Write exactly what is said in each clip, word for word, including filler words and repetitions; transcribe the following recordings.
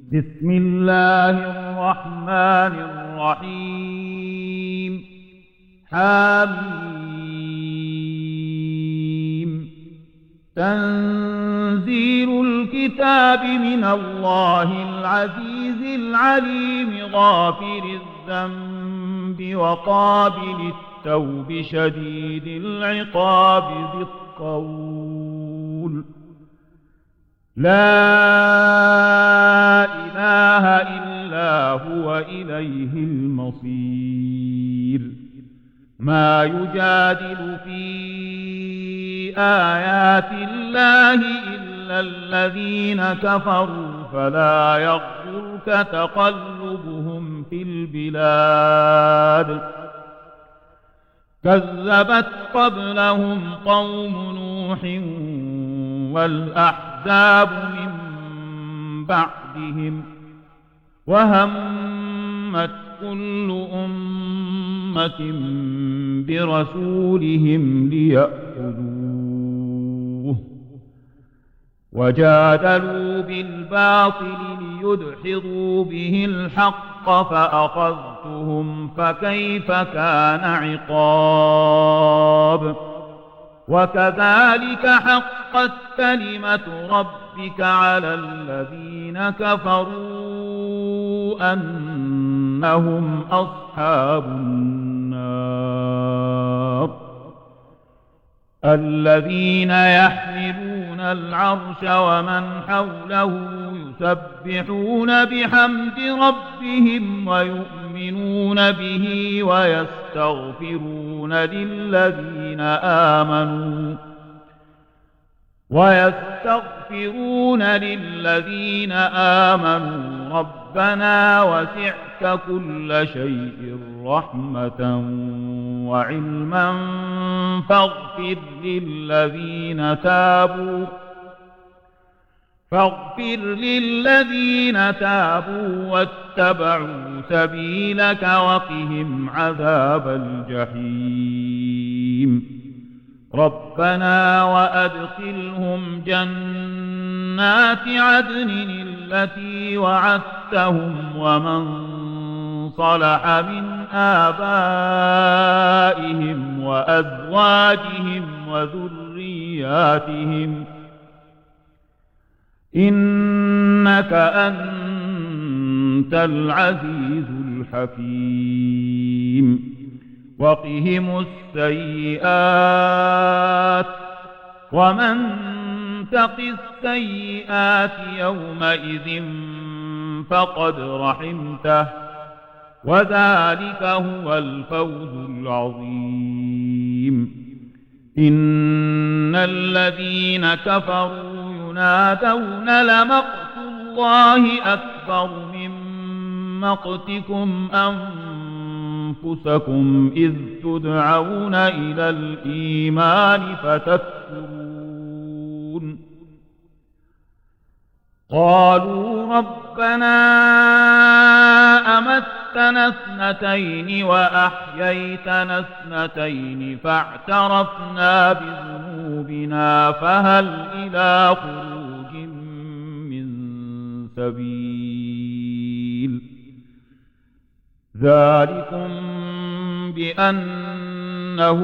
بسم الله الرحمن الرحيم. حميم. تنزيل الكتاب من الله العزيز العليم غافر الذنب وقابل التوب شديد العقاب ذي الطول. لا إله إلا هو إليه المصير. ما يجادل في آيات الله إلا الذين كفروا فلا يغرك تقلبهم في البلاد. كذبت قبلهم قوم نوح والأحزاب من بعدهم وهمت كل أمة برسولهم ليأخذوه وجادلوا بالباطل ليدحضوا به الحق فأخذتهم فكيف كان عقاب. وكذلك حقت كلمة ربك على الذين كفروا أنهم أصحاب النار. الذين يحملون العرش ومن حوله يسبحون بحمد ربهم ويؤمنون به ويستغفرون للذين آمنوا ويستغفرون للذين آمنوا ربنا وسعت كل شيء رحمة وعلما فاغفر للذين تابوا فاغفر للذين تابوا واتبعوا سبيلك وقهم عذاب الجحيم. ربنا وأدخلهم جنات عدن التي وعدتهم ومن صلح من آبائهم وأزواجهم وذرياتهم إنك أنت العزيز الحكيم. وقهم السيئات ومن تق السيئات يومئذ فقد رحمته وذلك هو الفوز العظيم. إن الذين كفروا ينادون لمقت الله أكبر من مقتكم أنفسكم إذ تدعون إلى الإيمان فتكفرون. قالوا ربنا أمتنا اثنتين وأحييتنا اثنتين فاعترفنا بذنوبنا فهل إلى خروج من سبيل. ذلكم بأنه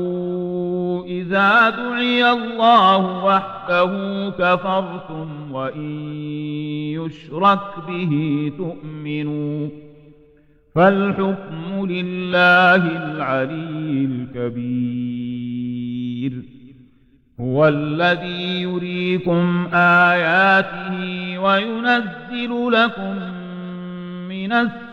إذا دعي الله وحده كفرتم وإن يشرك به تؤمنوا فالحكم لله العلي الكبير. هو الذي يريكم آياته وينزل لكم من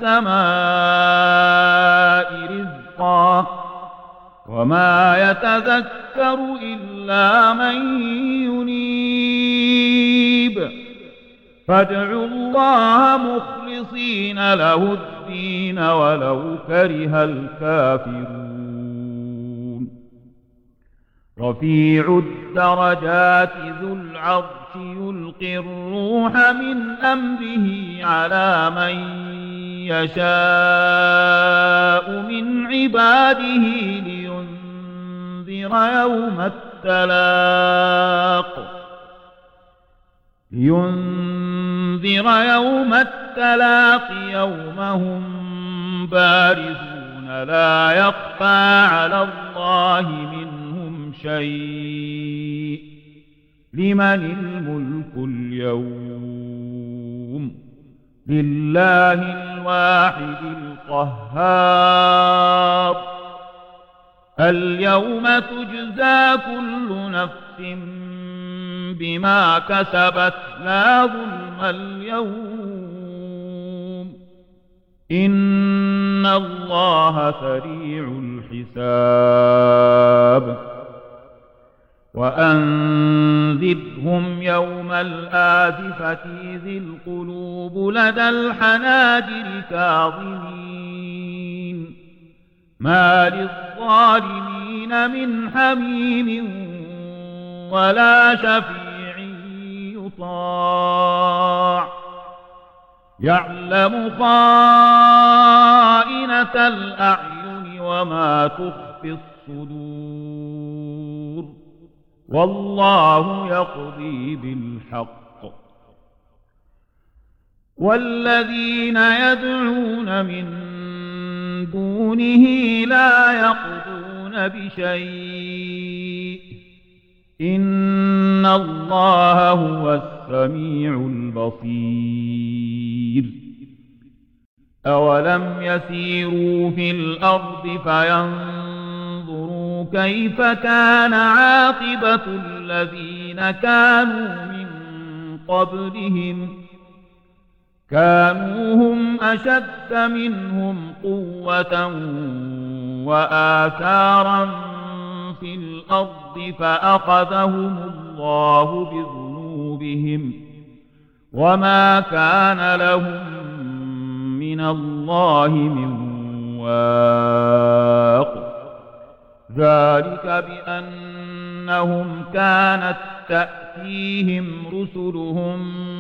السماء رزقا وما يتذكر إلا من ينيب. فادعوا الله مخلصين له الدين ولو كره الكافرون. رفيع الدرجات ذو العرش يلقي الروح من أمره على من يشاء من عباده لينذر يوم التلاق لينذر يوم التلاق يوم هم بارزون لا يخفى على الله منهم شيء لمن الملك اليوم لله الواحد القهار اليوم تجزى كل نفس بما كسبت لا ظلم اليوم إن الله سريع الحساب وأنذرهم يوم الآزفة إذ القلوب لدى الحناجر كاظمين ما للظالمين من حميم ولا شفيع يطاع يعلم خائنة الأعين وما تخفي الصدور والله يقضي بالحق والذين يدعون من دونه لا يقضون بشيء إن الله هو السميع البصير أولم يسيروا في الأرض فينظروا كيف كان عاقبة الذين كانوا من قبلهم كانوا هم أشد منهم قوة وآثارا في الأرض فأخذهم الله بذنوبهم وما كان لهم من الله من واق ذلك بأنهم كانت تأتيهم رسلهم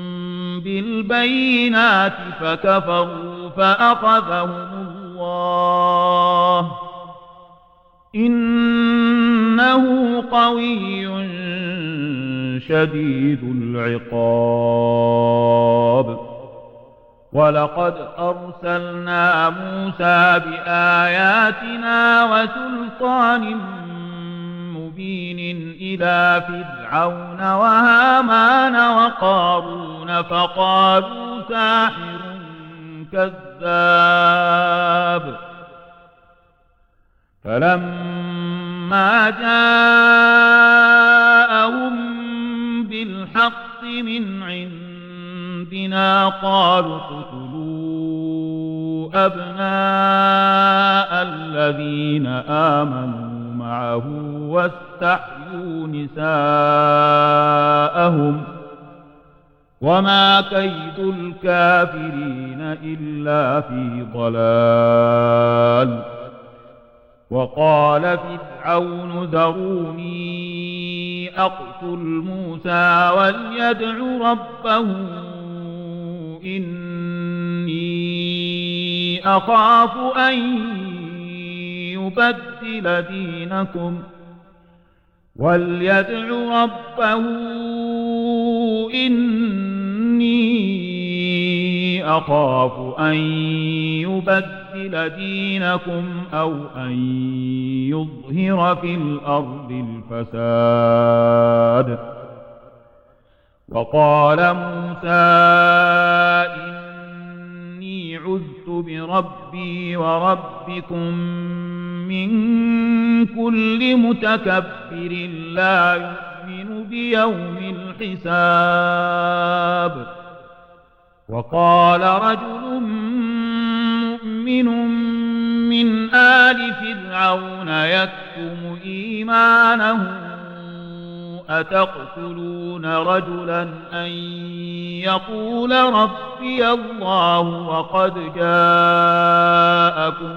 بالبينات فكفروا فأخذهم الله إنه قوي شديد العقاب ولقد أرسلنا موسى بآياتنا وسلطان مبين إلى فرعون وهامان وقارون فقالوا ساحر كذاب فلما جاءهم بالحق من عندنا قالوا اقتلوا أبناء الذين آمنوا معه واستحيوا نساءهم وما كيد الكافرين إلا في ضلال وقال فرعون ذروني أقتل موسى وليدع ربه إني أخاف أن يبدل دينكم وليدع ربه إني أخاف أن يبدل دينكم أو أن يظهر في الأرض الفساد وقال موسى إني عذت بربي وربكم من كل متكبر لا يؤمن بيوم الحساب وقال رجل مؤمن من آل فرعون يكتم إيمانه أتقتلون رجلا أن يقول ربي الله وقد جاءكم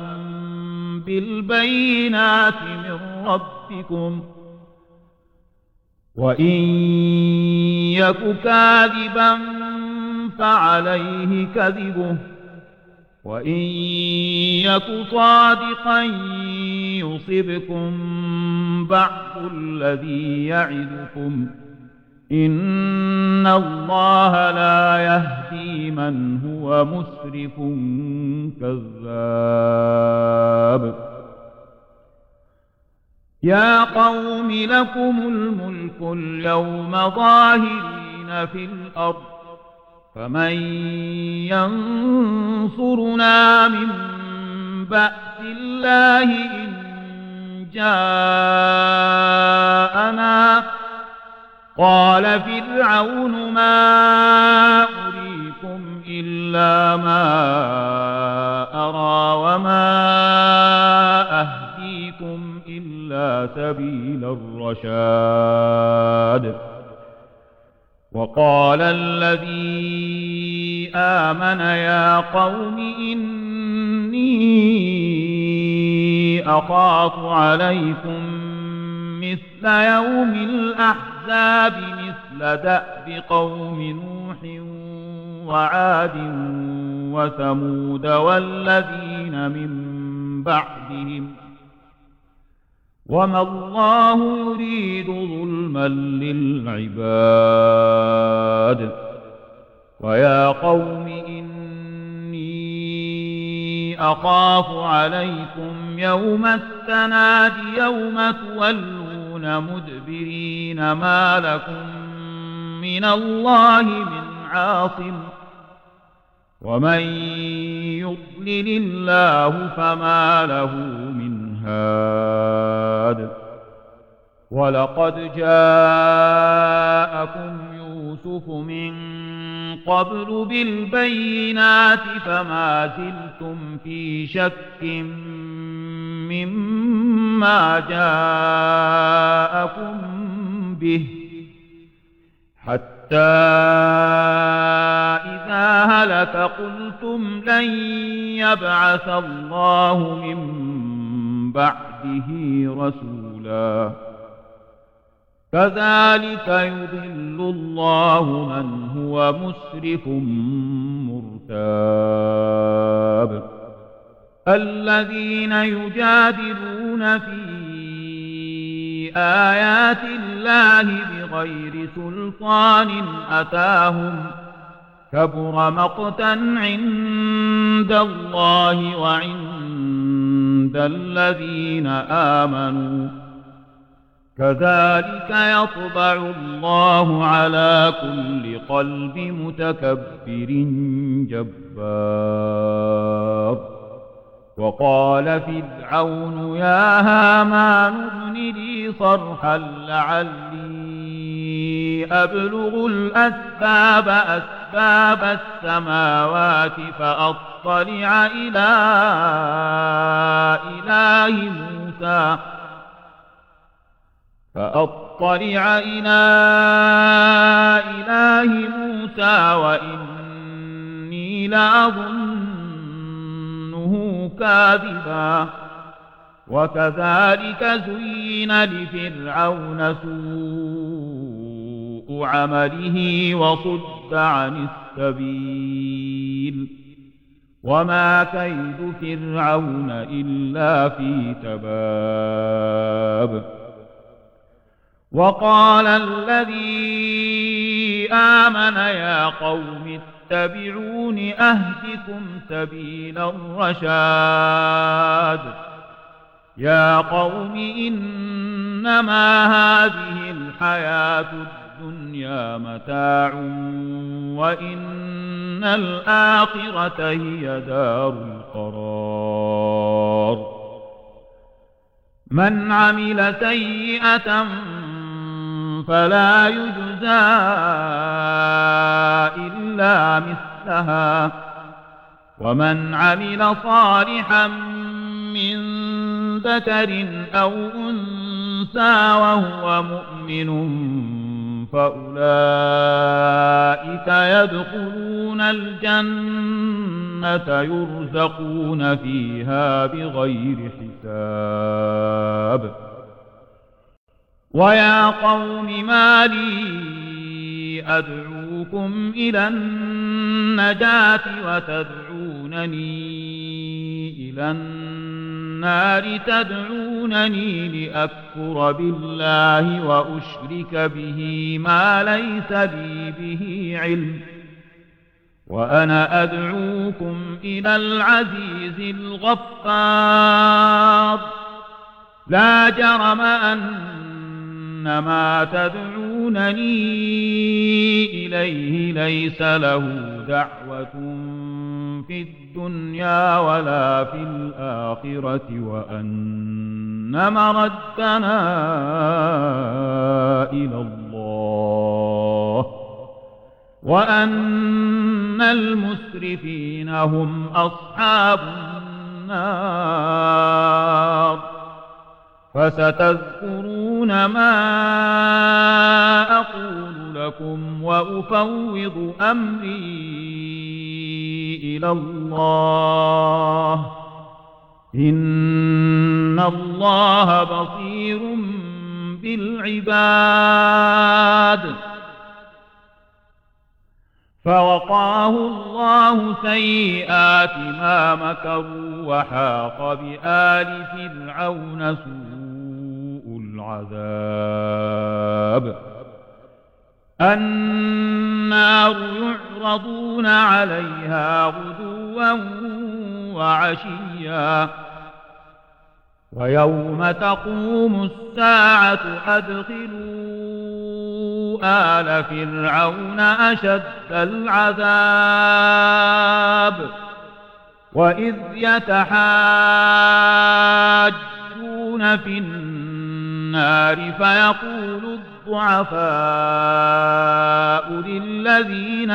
بالبينات من ربكم وإن يك كاذبا فعليه كذبه وإن يك صادقا يصبكم بعض الذي يعدكم إن الله لا يهدي من هو مسرف كذاب يا قوم لكم الملك اليوم ظاهرين في الأرض فمن ينصرنا من بأس الله إن جاءنا قال فرعون ما أريكم إلا ما أرى وما أهديكم إلا سبيل الرشاد وقال الذي آمن يا قوم إني أخاف عليكم مثل يوم الأحزاب مثل دأب قوم نوح وعاد وثمود والذين من بعدهم وما الله يريد ظلما للعباد ويا قوم إني أخاف عليكم يوم التناد يوم تولون مدبرين ما لكم من الله من عاصم ومن يضلل الله فما له من هاد ولقد جاءكم يوسف من قبل بالبينات فما زلتم في شك مما جاءكم به حتى إذا هلك قلتم لن يبعث الله من بعده رسولا كذلك يضل الله من هو مسرف مرتاب الذين يجادلون في آيات الله بغير سلطان أتاهم كبر مقتا عند الله وعند الذين آمنوا كذلك يطبع الله على كل قلب متكبر جبار وقال فرعون يا هامان ابن لي صرحا لعلي أبلغ الأسباب أسباب السماوات فأطلع إلى إله موسى فأطلع إلى إله موسى وإني لأظنه كاذبا وكذلك زين لفرعون سوء عمله وصد عن السبيل وما كيد فرعون إلا في تباب وقال الذي آمن يا قوم اتبعون أهدكم سبيل الرشاد يا قوم إنما هذه الحياة الدنيا متاع وإن الآخرة هي دار القرار من عمل سيئة فلا يجزى إلا مثلها ومن عمل صالحا من ذكر أو أنثى وهو مؤمن فأولئك يدخلون الجنة يرزقون فيها بغير حساب ويا قوم ما لي أدعوكم إلى النجاة وتدعونني إلى النار تدعونني لأكفر بالله وأشرك به ما ليس لي به علم، وأنا أدعوكم إلى العزيز الغفار. لا جرم أن ما تدعونني إليه ليس له دعوة في الدنيا ولا في الآخرة، وأن مردنا إلى الله، وأن المسرفين هم أصحاب النار. فستذكرون ما أقول لكم وأفوض أمري إلى الله، إن الله بصير بالعباد. فوقاه الله سيئات ما مكروا، وحاق بآل فرعون سوء العذاب. النار يعرضون عليها غدوا وعشيا، ويوم تقوم الساعة أدخلوا آل فرعون أشد العذاب. وإذ يتحاجون في النار فيقول الضعفاء للذين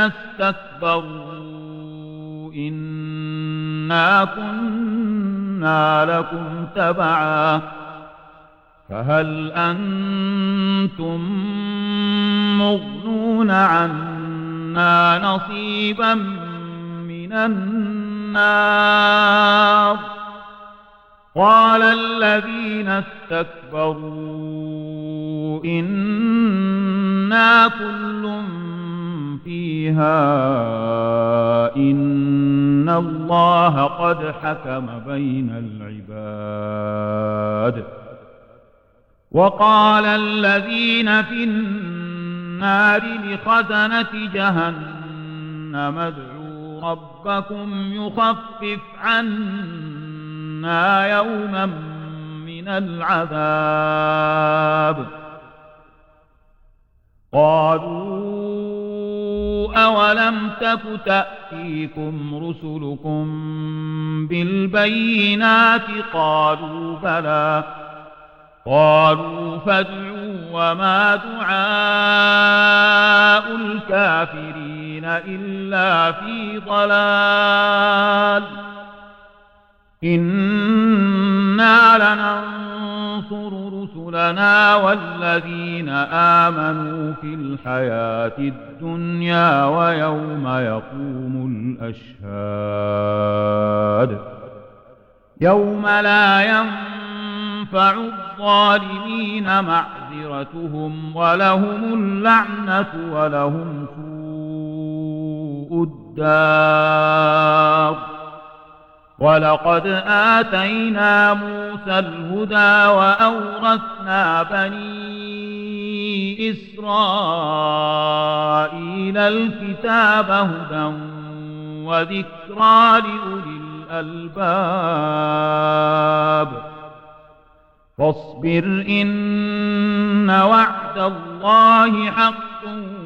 استكبروا إنا كنا لكم تبعا فهل أنتم مغنون عنا نصيبا من النار؟ قال الذين استكبروا إنا كل فيها إن الله قد حكم بين العباد. وقال الذين في النار لخزنة جهنم ادعوا ربكم يخفف عنا يوما من العذاب. قالوا أولم تك تأتيكم رسلكم بالبينات؟ قالوا بلى. قالوا فادعوا وما دعاء الكافرين إلا في ضلال. إنا لننصر رسلنا والذين آمنوا في الحياة الدنيا ويوم يقوم الأشهاد. يوم لا ينفع الظالمين معذرتهم ولهم اللعنة ولهم سوء الدار. ولقد آتينا موسى الهدى وأورثنا بني إسرائيل الكتاب هدى وذكرى لأولي الألباب. فاصبر إن وعد الله حق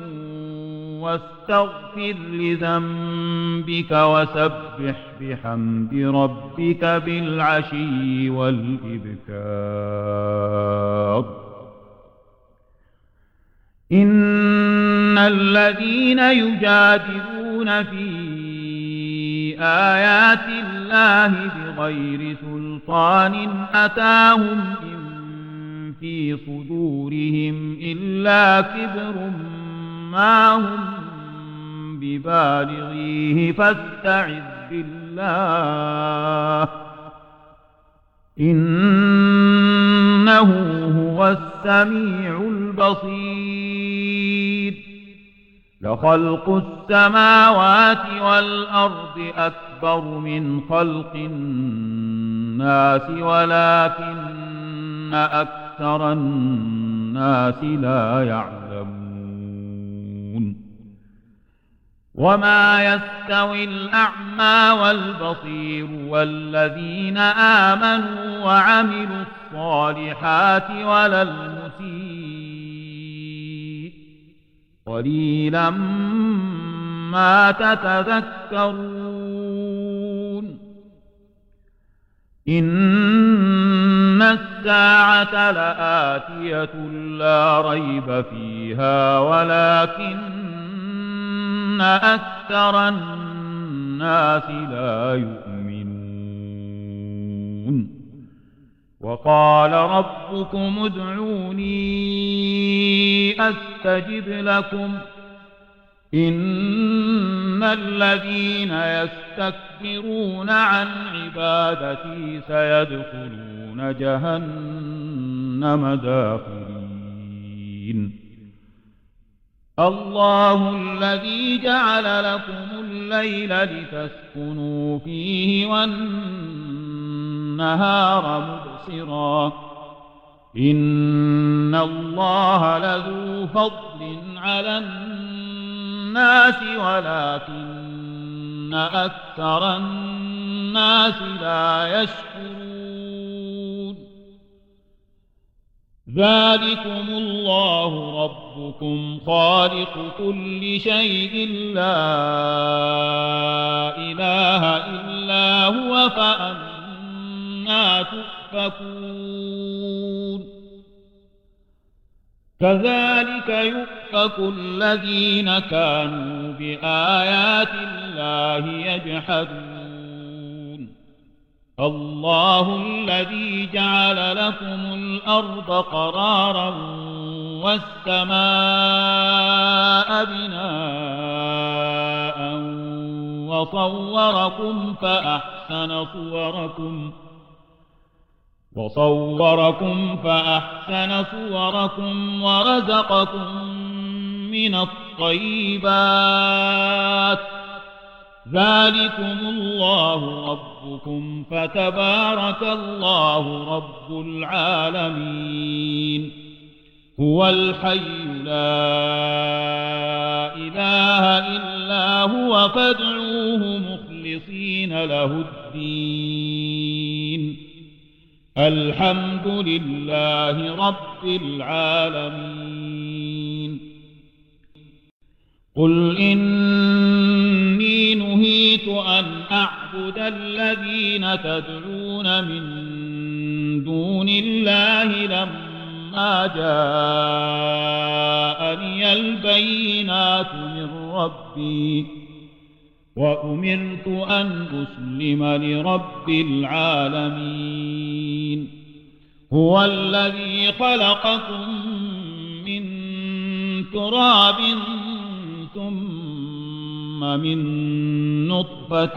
واستغفر لذنبك وسبح بحمد ربك بالعشي والإبكار. إن الذين يجادلون في آيات الله بغير سلطان أتاهم إن في صدورهم إلا كبر ما هم ببالغيه فاستعذ بالله إنه هو السميع البصير. لخلق السماوات والأرض أكبر من خلق الناس ولكن أكثر الناس لا يعلمون وما يستوي الأعمى والبصير والذين آمنوا وعملوا الصالحات ولا المسيء قليلا ما تتذكرون إن الساعة لآتية لا ريب فيها ولكن أكثر الناس لا يؤمنون وقال ربكم ادعوني أستجب لكم إن الذين يستكبرون عن عبادتي سيدخلون جهنم داخرين الله الذي جعل لكم الليل لتسكنوا فيه والنهار مبصرا إن الله لذو فضل على الناس ولكن أكثر الناس لا يشكرون ذلكم الله ربكم خالق كل شيء لا إله إلا هو فأنى تؤفكون كذلك يؤفك الذين كانوا بآيات الله يجحدون الله الذي جعل لكم الأرض قرارا والسماء بناء وصوركم فأحسن صوركم وصوركم فأحسن صوركم ورزقكم من الطيبات ذلكم الله ربكم فتبارك الله رب العالمين هو الحي لا إله إلا هو فادعوه مخلصين له الدين الحمد لله رب العالمين قل إني نهيت أن أعبد الذين تدعون من دون الله لما جاءني البينات من ربي وأمرت أن أسلم لرب العالمين هو الذي خلقكم من تراب ثم من نطفة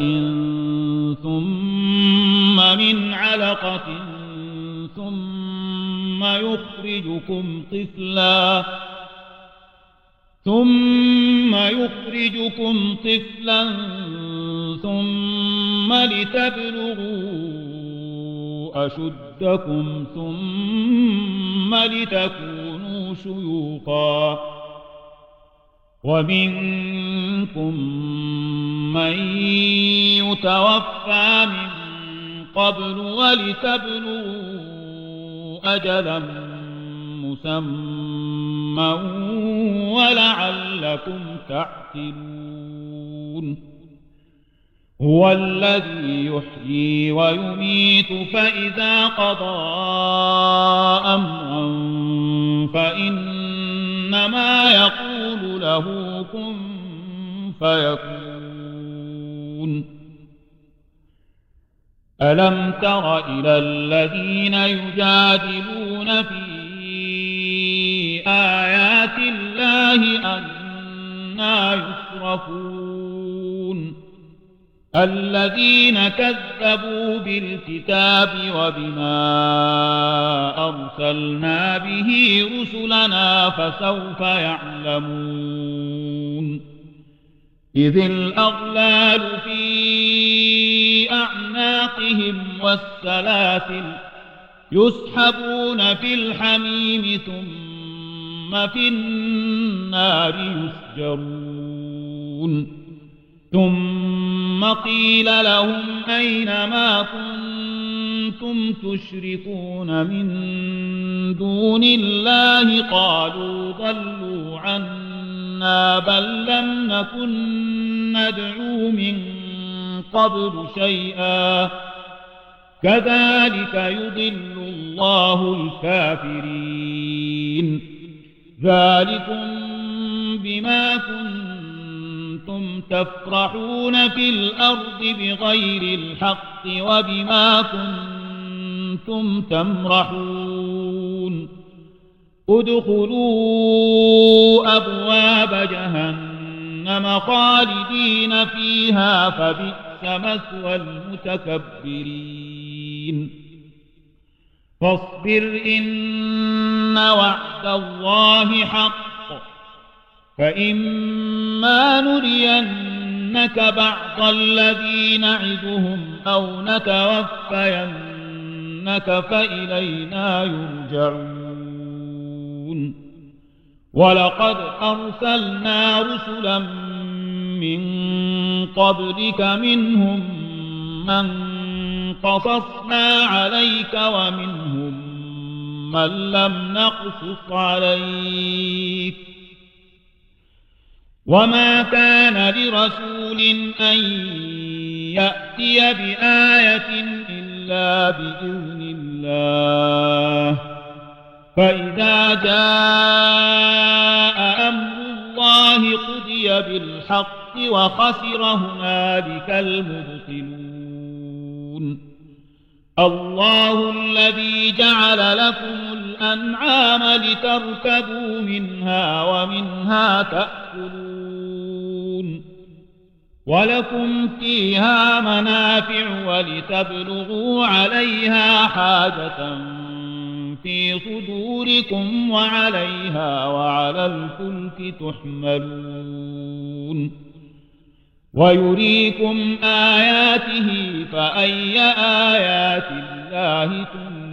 ثم من علقة ثم يخرجكم طفلا ثم يخرجكم طفلا ثم لتبلغوا أشدكم ثم لتكونوا شيوخا ومنكم من يتوفى من قبل ولتبلغوا أجلا مسمى ولعلكم تعقلون هو الذي يحيي ويميت فإذا قضى أمرا فإنما يقول له كن فيكون ألم تر إلى الذين يجادلون في آيات الله أنى يصرفون الذين كذبوا بالكتاب وبما أرسلنا به رسلنا فسوف يعلمون إذ الأغلال في أعناقهم والسلاسل يسحبون في الحميم ثم في النار يسجرون ثم قيل لهم أين ما كنتم تشركون من دون الله قالوا ضلوا عنا بل لم نكن ندعو من قبل شيئا كذلك يضل الله الكافرين ذلكم بما كنتم تفرحون في الأرض بغير الحق وبما كنتم تمرحون ادخلوا أبواب جهنم خالدين فيها فبئس مثوى المتكبرين فاصبر إن وعد الله حق فإما نرينك بعض الذي نعدهم أو نتوفينك فإلينا يرجعون ولقد أرسلنا رسلا من قبلك منهم من قصصنا عليك ومنهم من لم نقصص عليك وما كان لرسول أن يأتي بآية إلا بإذن الله فإذا جاء أمر الله قضي بالحق وخسر هنالك المبطلون الله الذي جعل لكم الأنعام لتركبوا منها ومنها تأكلون ولكم فيها منافع ولتبلغوا عليها حاجة في صدوركم وعليها وعلى الفلك تحملون ويريكم آياته فأي آيات الله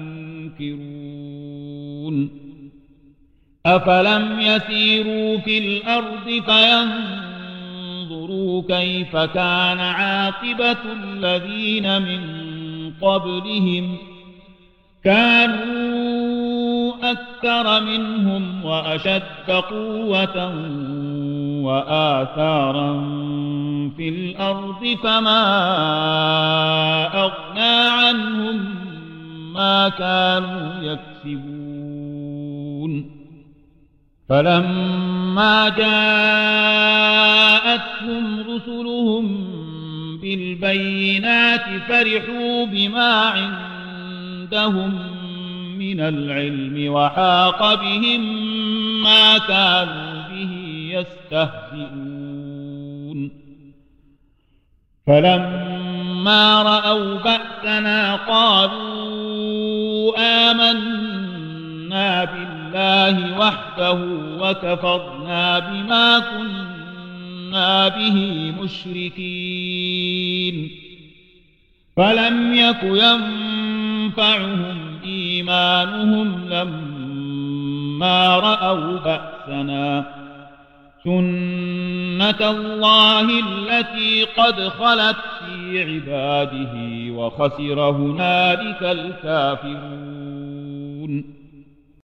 تنكرون أفلم يسيروا في الأرض فينظروا كيف كان عاقبة الذين من قبلهم كانوا أكثر منهم وأشد قوة وآثارا في الأرض فما أغنى عنهم ما كانوا يكسبون فلما جاءتهم رسلهم بالبينات فرحوا بما عندهم من العلم وحاق بهم ما كانوا به يستهزئون فلما رأوا بأسنا قالوا آمنا بالله وحده وكفرنا بما كنا به مشركين فلم يك ينفعهم إيمانهم لما رأوا بأسنا سنة الله التي قد خلت في عباده وخسر هنالك الكافرون